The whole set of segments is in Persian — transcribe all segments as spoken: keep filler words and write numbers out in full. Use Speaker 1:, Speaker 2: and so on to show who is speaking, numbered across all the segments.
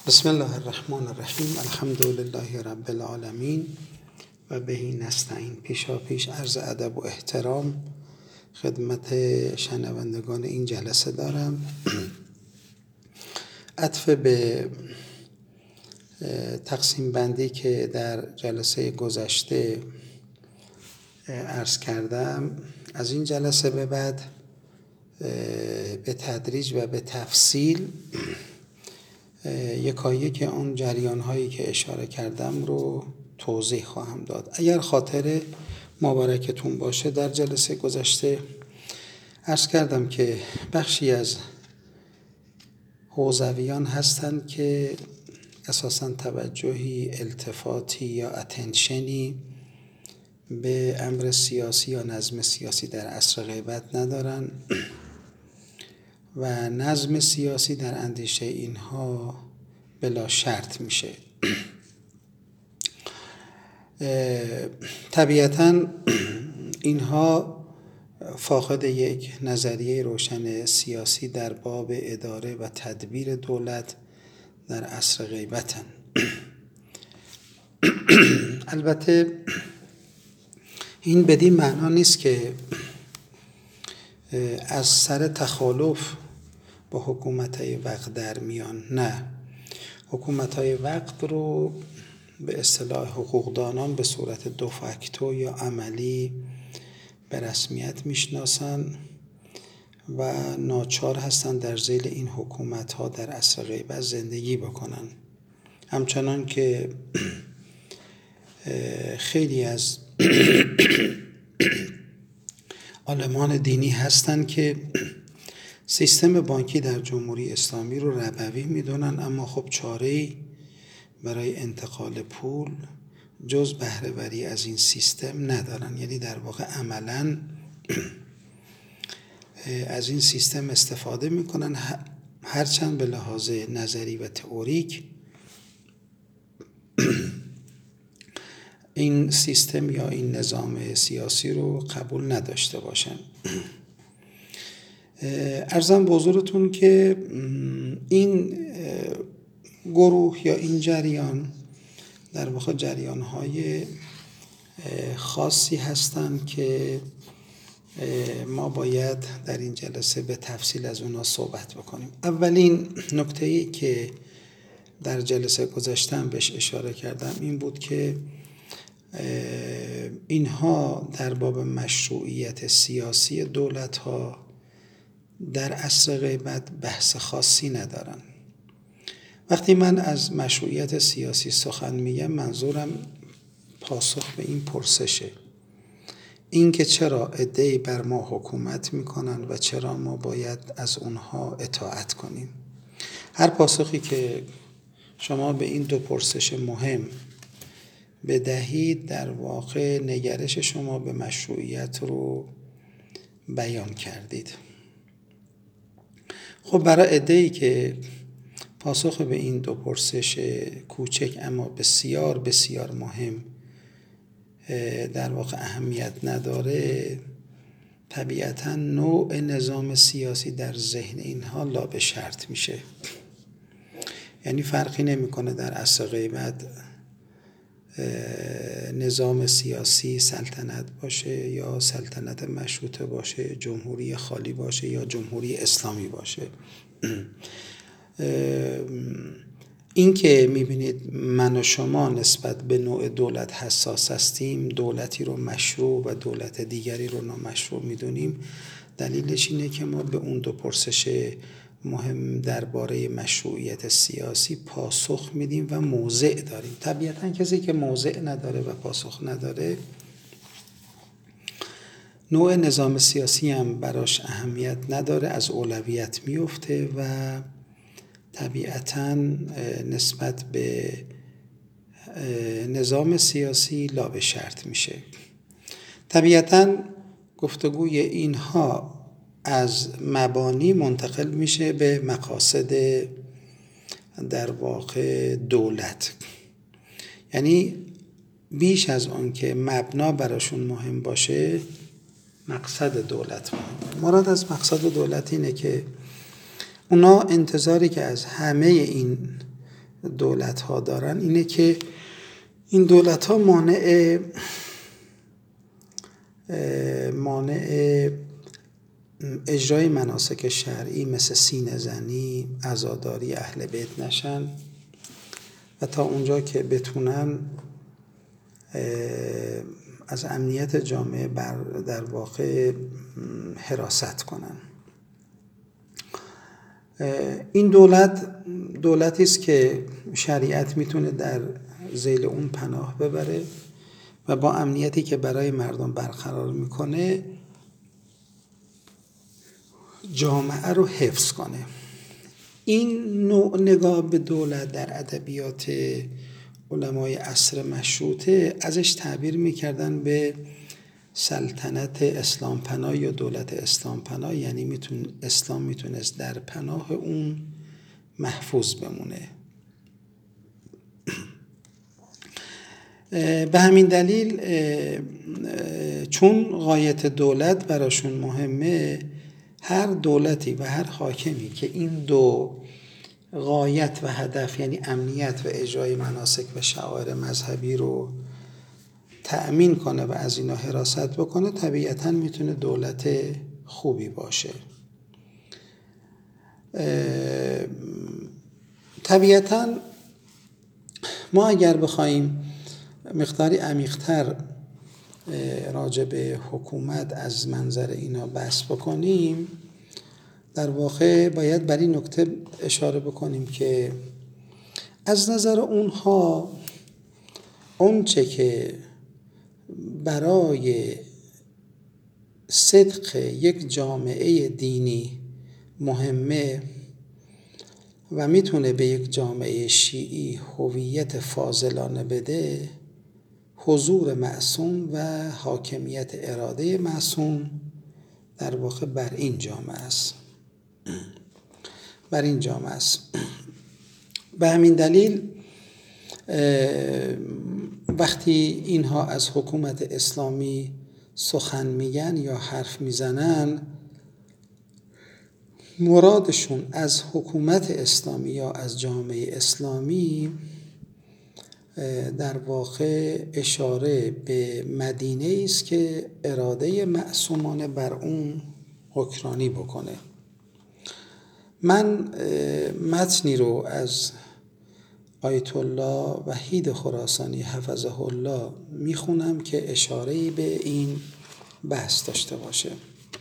Speaker 1: بسم الله الرحمن الرحیم. الحمد لله رب العالمین و بهی نستعین. پیشا پیش عرض ادب و احترام خدمت شنوندگان این جلسه دارم. عطف به تقسیم بندی که در جلسه گذشته عرض کردم، از این جلسه به بعد به تدریج و به تفصیل یکایک که اون جریان هایی که اشاره کردم رو توضیح خواهم داد. اگر خاطر مبارکتون باشه، در جلسه گذشته عرض کردم که بخشی از حوزویان هستند که اساساً توجهی، التفاتی یا اتنشنی به امر سیاسی یا نظم سیاسی در عصر غیبت ندارن و نظم سیاسی در اندیشه اینها بلا شرط میشه. طبیعتاً اینها فاقد یک نظریه روشن سیاسی در باب اداره و تدبیر دولت در عصر غیبتن. البته این بدین معنا نیست که از سر تخالف با حکومت‌های وقت در میان. نه، حکومت‌های وقت رو به اصطلاح حقوقدانان به صورت دو فاکتو یا عملی به رسمیت میشناسن و ناچار هستن در ذیل این حکومت‌ها در عصر غیبت زندگی بکنن. همچنان که خیلی از عالمان دینی هستند که سیستم بانکی در جمهوری اسلامی رو ربوی میدونن، اما خب چاره‌ای برای انتقال پول جز بهره‌وری از این سیستم ندارن. یعنی در واقع عملاً از این سیستم استفاده میکنن، هرچند به لحاظ نظری و تئوریک این سیستم یا این نظام سیاسی رو قبول نداشته باشن. عرضم به حضورتون که این گروه یا این جریان در واقع جریان‌های خاصی هستند که ما باید در این جلسه به تفصیل از اونا صحبت بکنیم. اولین نکته‌ای که در جلسه گذشته بهش اشاره کردم این بود که اینها در باب مشروعیت سیاسی دولت‌ها در عصر غیبت بحث خاصی ندارن. وقتی من از مشروعیت سیاسی سخن میگم، منظورم پاسخ به این پرسشه، این که چرا عده‌ای بر ما حکومت میکنن و چرا ما باید از اونها اطاعت کنیم. هر پاسخی که شما به این دو پرسش مهم بدهید، در واقع نگرش شما به مشروعیت رو بیان کردید. خب برای عده‌ای که پاسخ به این دو پرسش کوچک اما بسیار بسیار مهم در واقع اهمیت نداره، طبیعتاً نوع نظام سیاسی در ذهن اینها لا به شرط میشه. یعنی فرقی نمیکنه در عصر غیبت نظام سیاسی سلطنت باشه یا سلطنت مشروطه باشه، جمهوری خالی باشه یا جمهوری اسلامی باشه. این که میبینید من و شما نسبت به نوع دولت حساس هستیم، دولتی رو مشروع و دولت دیگری رو نامشروع میدونیم، دلیلش اینه که ما به اون دو پرسش مهم درباره مشروعیت سیاسی پاسخ میدیم و موضع داریم. طبیعتاً کسی که موضع نداره و پاسخ نداره، نوع نظام سیاسی هم براش اهمیت نداره، از اولویت میفته و طبیعتاً نسبت به نظام سیاسی لا به شرط میشه. طبیعتاً گفتگوی اینها از مبانی منتقل میشه به مقاصد در واقع دولت. یعنی بیش از آن که مبنا براشون مهم باشه، مقصد دولت مهم. مراد از مقصد دولت اینه که اونا انتظاری که از همه این دولت ها دارن اینه که این دولت ها مانع مانع اجرای مناسک شرعی مثل سینه زنی، عزاداری اهل بیت نشن و تا اونجا که بتونن از امنیت جامعه بر در واقع حراست کنن. این دولت دولتی است که شریعت میتونه در ذیل اون پناه ببره و با امنیتی که برای مردم برقرار میکنه جامعه رو حفظ کنه. این نوع نگاه به دولت در ادبیات علمای عصر مشروطه ازش تعبیر میکردن به سلطنت اسلام پناه یا دولت اسلام پناه، یعنی میتون اسلام میتونست در پناه اون محفوظ بمونه. به همین دلیل چون غایت دولت براشون مهمه، هر دولتی و هر حاکمی که این دو غایت و هدف یعنی امنیت و اجرای مناسک و شعائر مذهبی رو تأمین کنه و از اینا حراست بکنه طبیعتاً میتونه دولت خوبی باشه. طبیعتاً ما اگر بخوایم مقداری عمیق‌تر راجع به حکومت از منظر اینا بحث بکنیم، در واقع باید بر این نکته اشاره بکنیم که از نظر اونها اون چه که برای صدق یک جامعه دینی مهمه و میتونه به یک جامعه شیعی هویت فاضلانه بده، حضور معصوم و حاکمیت اراده معصوم در واقع بر این جامعه است. بر این جامعه است. به همین دلیل وقتی اینها از حکومت اسلامی سخن میگن یا حرف میزنن، مرادشون از حکومت اسلامی یا از جامعه اسلامی در واقع اشاره به مدینه است که اراده معصومانه بر اون حکمرانی بکنه. من متنی رو از آیت الله وحید خراسانی حفظه الله میخونم که اشاره‌ای به این بحث داشته باشه.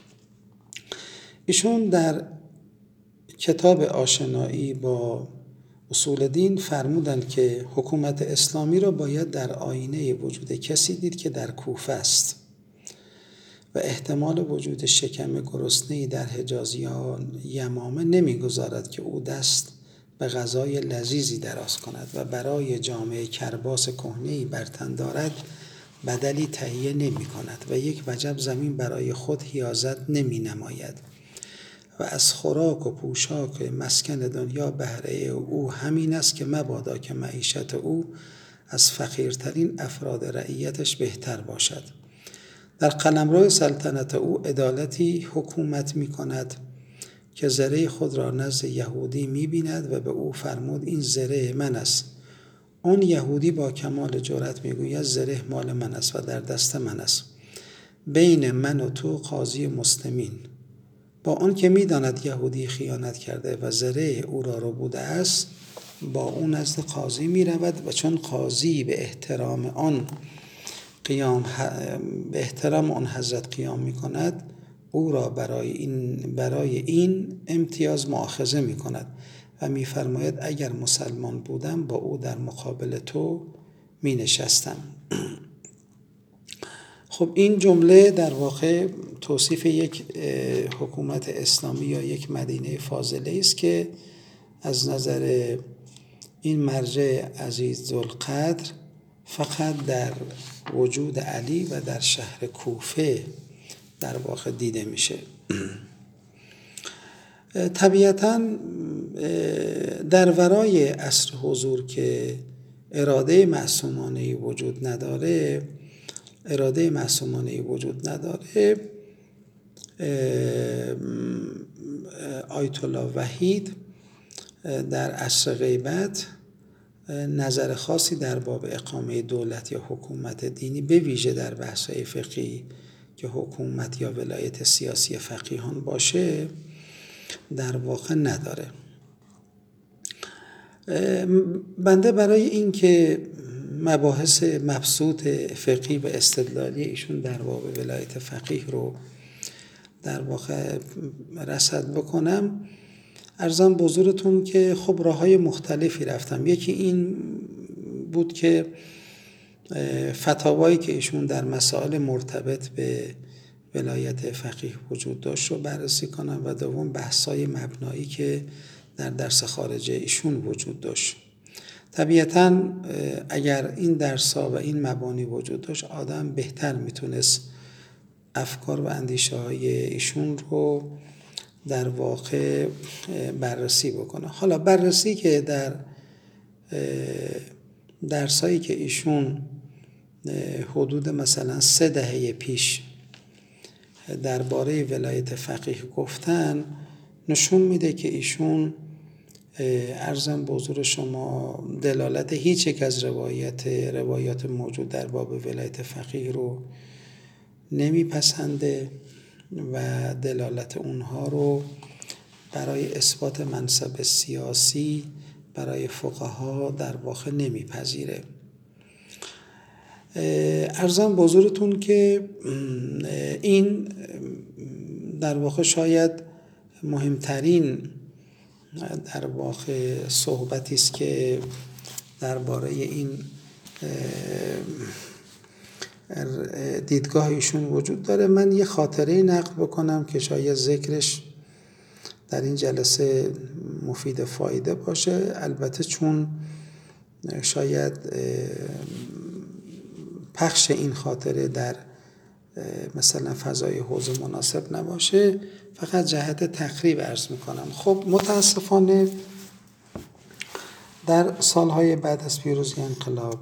Speaker 1: ایشون در کتاب آشنایی با اصول دین فرمودن که حکومت اسلامی را باید در آینه وجود کسی دید که در کوفه است و احتمال وجود شکم گرسنه‌ای در حجاز یا یمامه نمیگذارد که او دست به غذای لذیذی دراز کند و برای جامعه کرباس کهنه‌ای بر تن دارد بدلی تهیه نمی کند و یک وجب زمین برای خود حیازت نمی نماید و از خوراک و پوشاک مسکن دنیا بهره او همین است که مبادا که معیشت او از فقیرترین افراد رعیتش بهتر باشد. در قلمرو سلطنت او عدالتی حکومت می کند که زره خود را نزد یهودی می بیند و به او فرمود این زره من است. اون یهودی با کمال جرأت می گوید زره مال من است و در دست من است. بین من و تو قاضی مسلمین. با آن که می داند یهودی خیانت کرده و زره او را رو بوده است، با اون نزد قاضی می رود و چون قاضی به احترام آن قیام به احترام آن حضرت قیام می کند، او را برای این برای این امتیاز مؤاخذه می کند و می فرماید اگر مسلمان بودم با او در مقابل تو می نشستم. خب این جمله در واقع توصیف یک حکومت اسلامی یا یک مدینه فاضله است که از نظر این مرجع عزیزالقدر فقط در وجود علی و در شهر کوفه در واقع دیده میشه. طبیعتاً در ورای عصر حضور که اراده معصومانه وجود نداره اراده معصومانه وجود نداره آیت الله وحید در عصر غیبت نظر خاصی در باب اقامه دولت یا حکومت دینی به ویژه در بحث‌های فقهی که حکومت یا ولایت سیاسی فقیهان باشه در واقع نداره. بنده برای این که مباحث مبسوط فقهی و استدلالی ایشون در باب ولایت فقیه رو در واقع رصد بکنم، عرضم به حضورتون که خب راه‌های مختلفی رفتم. یکی این بود که فتاوایی که ایشون در مسائل مرتبط به ولایت فقیه وجود داشت رو بررسی کنم و دوم بحث‌های مبنایی که در درس خارجه ایشون وجود داشت. طبیعتاً اگر این درس‌ها و این مبانی وجود داشت آدم بهتر میتونست افکار و اندیشه های ایشون رو در واقع بررسی بکنه. حالا بررسی که در درسایی که ایشون حدود مثلا سه دهه پیش درباره ولایت فقیه گفتن نشون میده که ایشون عرضم به حضور شما دلالت هیچ یک از روایت روایات موجود در باب ولایت فقیه رو نمیپسنده و دلالت اونها رو برای اثبات منصب سیاسی برای فقها در واقع نمیپذیره. عرضم به حضورتون که این در واقع شاید مهمترین در واقع صحبتی است که درباره این دیدگاه ایشون وجود داره. من یه خاطره نقل بکنم که شاید ذکرش در این جلسه مفید فایده باشه، البته چون شاید پخش این خاطره در مثلا فضای حوزه مناسب نباشه، فقط جهت تقریب عرض میکنم. خب متاسفانه در سالهای بعد از پیروزی انقلاب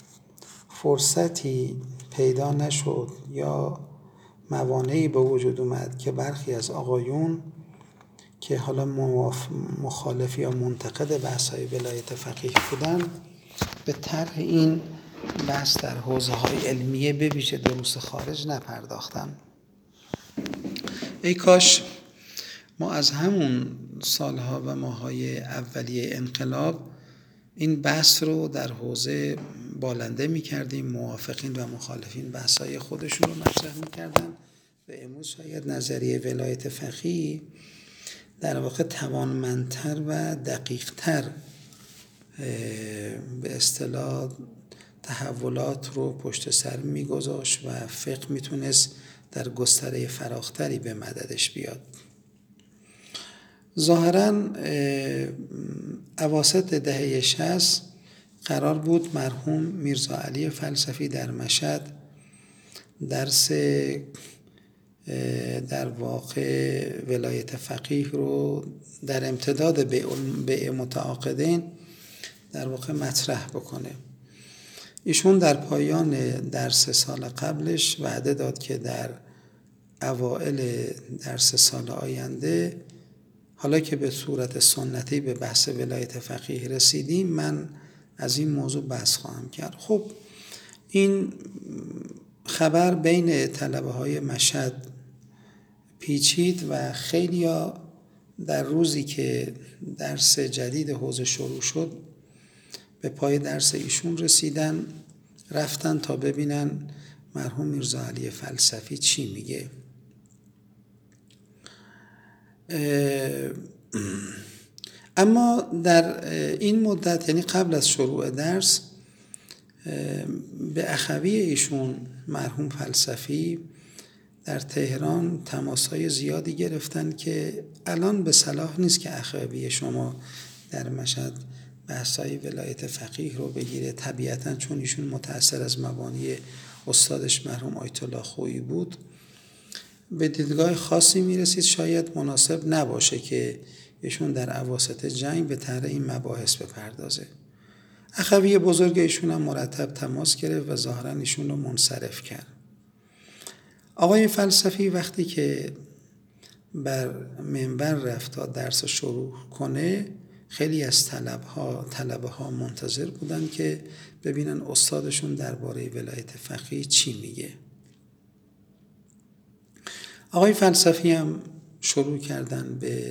Speaker 1: فرصتی پیدا نشد یا موانعی به وجود اومد که برخی از آقایون که حالا مخالف یا منتقد بحث‌های ولایت فقیه بودن به طرح این بحث در حوزه‌های علمیه به ویژه دروس خارج نپرداختن. ای کاش ما از همون سالها و ماهای اولیه انقلاب این بحث رو در حوزه بالنده می کردیم، موافقین و مخالفین بحث‌های خودشون رو مطرح می کردن و امروز شاید نظریه ولایت فقیه در واقع توانمندتر و دقیقتر به اصطلاح تحولات رو پشت سر می گذاشت و فقه می تونست در گستره فراختری به مددش بیاد. ظاهراً اواسط دهه شصت قرار بود مرحوم میرزا علی فلسفی در مشهد درس در واقع ولایت فقیه رو در امتداد بیع متعاقدین در واقع مطرح بکنه. ایشون در پایان درس سال قبلش وعده داد که در اوائل درس سال آینده، حالا که به صورت سنتی به بحث ولایت فقیه رسیدیم، من از این موضوع بحث خواهم کرد. خب این خبر بین طلبه های مشهد پیچید و خیلیا در روزی که درس جدید حوزه شروع شد به پای درس ایشون رسیدن، رفتن تا ببینن مرحوم میرزا علی فلسفی چی میگه. اما در این مدت، یعنی قبل از شروع درس، به اخوی ایشون مرحوم فلسفی در تهران تماس‌های زیادی گرفتن که الان به صلاح نیست که اخوی شما در مشهد بحث‌های ولایت فقیه رو بگیره، طبیعتاً چون ایشون متأثر از مبانی استادش مرحوم آیت الله خویی بود به دیدگاه خاصی میرسید شاید مناسب نباشه که ایشون در اواسط جنگ به طرح این مباحث بپردازه. اخوی بزرگ ایشون هم مرتب تماس گرفت و ظاهراً ایشون رو منصرف کرد. آقای فلسفی وقتی که بر منبر رفت تا درس شروع کنه، خیلی از طلب ها طلبه ها منتظر بودن که ببینن استادشون درباره ولایت فقیه چی میگه. آقای فلسفی هم شروع کردن به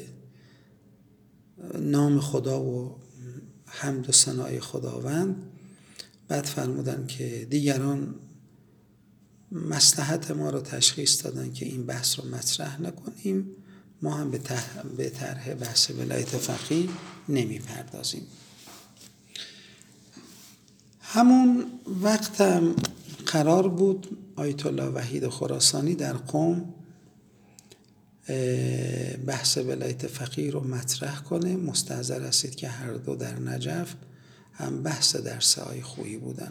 Speaker 1: نام خدا و حمد و ثنای خداوند. بعد فرمودن که دیگران مصلحت ما رو تشخیص دادن که این بحث رو مطرح نکنیم، ما هم به طرح به طرح بحث ولایت فقیه نمی پردازیم. همون وقت هم قرار بود آیت الله وحید خراسانی در قم بحث ولایت فقیه رو مطرح کنه. مستحضر هستید که هر دو در نجف هم بحث درس های خویی بودن.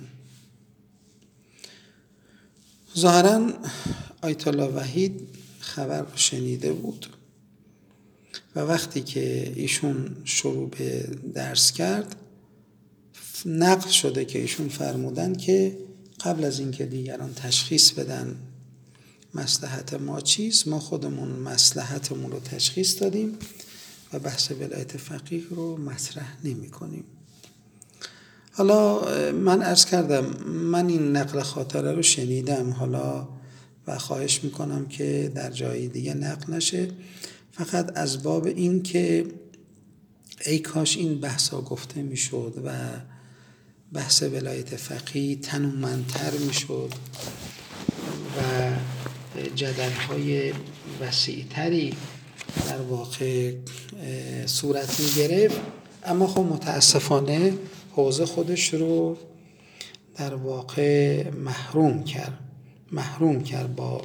Speaker 1: ظاهراً آیت الله وحید خبر رو شنیده بود و وقتی که ایشون شروع به درس کرد نقل شده که ایشون فرمودن که قبل از اینکه دیگران تشخیص بدن مصلحت ما چیست، ما خودمون مصلحتمون رو تشخیص دادیم و بحث ولایت فقیه رو مطرح نمی کنیم. حالا من عرض کردم من این نقل خاطره رو شنیدم حالا و خواهش میکنم که در جای دیگه نقل نشه، فقط از باب این که ای کاش این بحثا گفته میشد و بحث ولایت فقیه تنومندتر میشد و جدل‌های وسیع‌تری در واقع صورت می‌گرفت. اما خب متاسفانه حوزه خودش رو در واقع محروم کرد محروم کرد با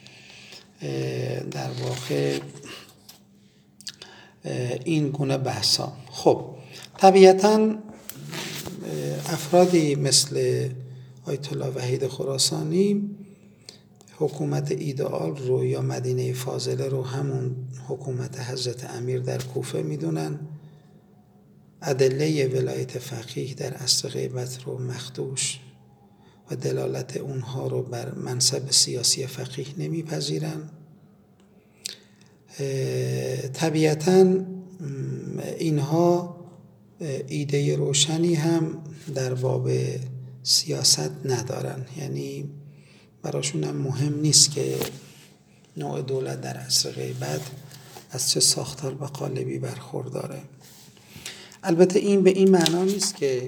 Speaker 1: در واقع این گونه بحثا. خب طبیعتاً افرادی مثل آیت الله وحید خراسانی حکومت ایدئال رو یا مدینه فاضله رو همون حکومت حضرت امیر در کوفه میدونن، ادله ولایت فقیه در عصر غیبت رو مخدوش و دلالت اونها رو بر منصب سیاسی فقیه نمیپذیرن. طبیعتاً اینها ایده روشنی هم در باب سیاست ندارن، یعنی براشون هم مهم نیست که نوع دولت در عصر غیبت از چه ساختار و قالبی برخورداره. البته این به این معنا نیست که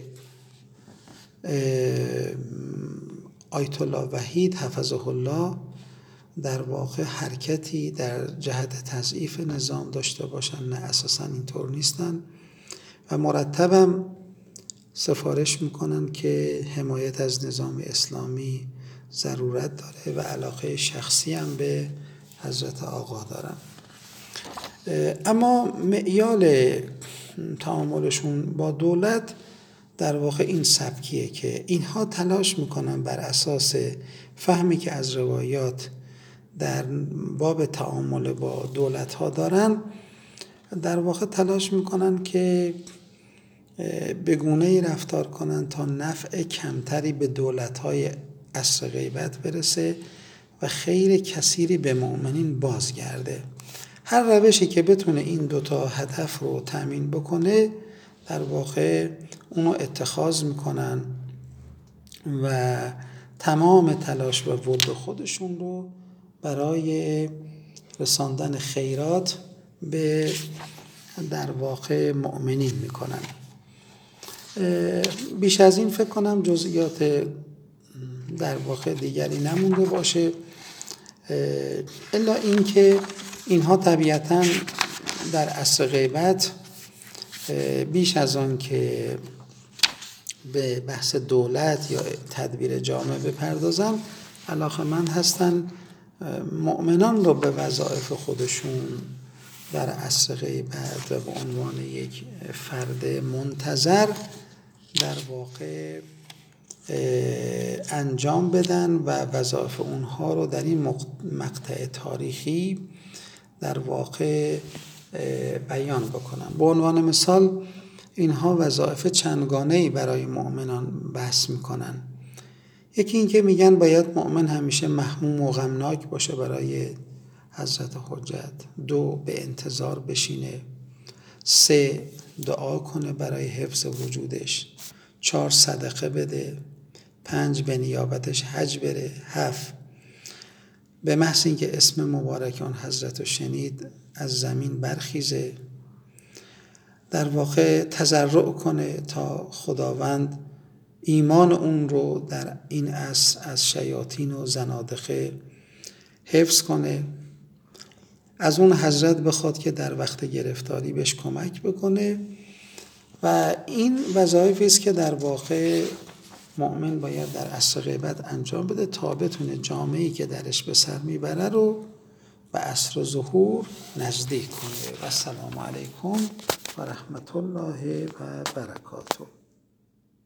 Speaker 1: آیت الله وحید حفظه الله در واقع حرکتی در جهت تضعیف نظام داشته باشن، نه اساسا اینطور نیستن و مرتبم سفارش میکنن که حمایت از نظام اسلامی ضرورت داره و علاقه شخصی هم به حضرت آقا دارن. اما معیال تعاملشون با دولت در واقع این سبکیه که اینها تلاش میکنن بر اساس فهمی که از روایات در باب تعامل با دولت ها دارن، در واقع تلاش میکنن که به گونه‌ای رفتار کنن تا نفع کمتری به دولت های عصر غیبت برسه و خیر کثیری به مؤمنین بازگرده. هر روشی که بتونه این دوتا هدف رو تامین بکنه در واقع اونو اتخاذ میکنن و تمام تلاش و ود خودشون رو برای رساندن خیرات به در واقع مؤمنین میکنن. بیش از این فکر کنم جزئیات در واقع دیگری نمونده باشه الا این که اینها طبیعتاً در عصر غیبت بیش از آن که به بحث دولت یا تدبیر جامعه بپردازن علاقه‌مند هستن مؤمنان رو به وظایف خودشون در عصر غیبت و به عنوان یک فرد منتظر در واقع انجام بدن و وظایف اونها رو در این مقطع تاریخی در واقع بیان بکنن. به عنوان مثال اینها وظایف چندگانه‌ای برای مؤمنان بحث میکنن. یکی این که میگن باید مؤمن همیشه محموم و غمناک باشه برای حضرت حجت. دو، به انتظار بشینه. سه، دعا کنه برای حفظ وجودش، چهار صدقه بده، پنج به نیابتش حج بره، هفت به محض اینکه اسم مبارک آن حضرت رو شنید از زمین برخیزه، در واقع تضرع کنه تا خداوند ایمان اون رو در این عصر از شیاطین و زنادقه حفظ کنه، از اون حضرت بخواد که در وقت گرفتاری بهش کمک بکنه. و این وظایفی است که در واقع مؤمن باید در عصر غیبت انجام بده تا بتونه جامعه‌ای که درش به سر میبره رو به عصر ظهور نزدیک کنه. و السلام علیکم و رحمت الله و برکاته.